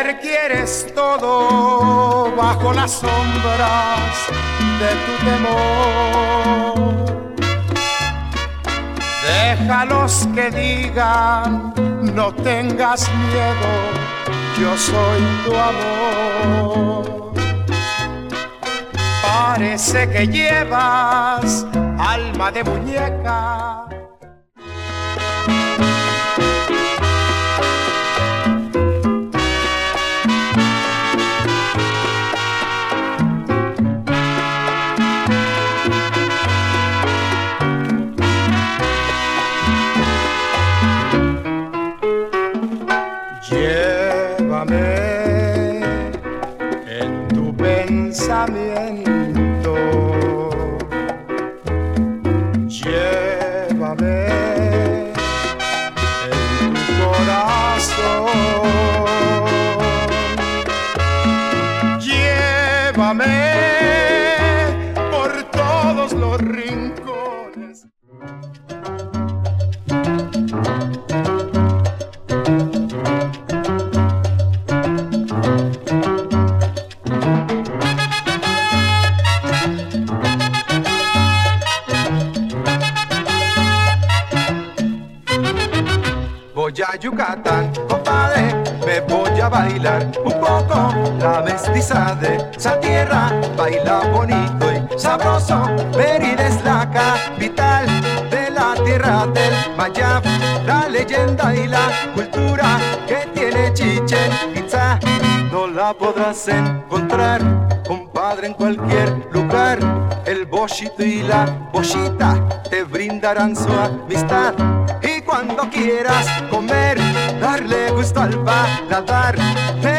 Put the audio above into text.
Creer quieres todo bajo las sombras de tu temor. Déjalos que digan, no tengas miedo, yo soy tu amor. Parece que llevas alma de muñeca. Llévame en tu pensamiento, llévame en tu corazón, llévame por todos los rincones. Voy a Yucatán, compadre, me voy a bailar un poco la mestiza de esa tierra. Baila bonito y sabroso, Mérida es la capital de la tierra del Mayab. La leyenda y la cultura que tiene Chichén Itzá no la podrás encontrar, compadre, en cualquier lugar. El bochito y la bochita te brindarán su amistad. Y cuando quieras comer, darle gusto al paladar,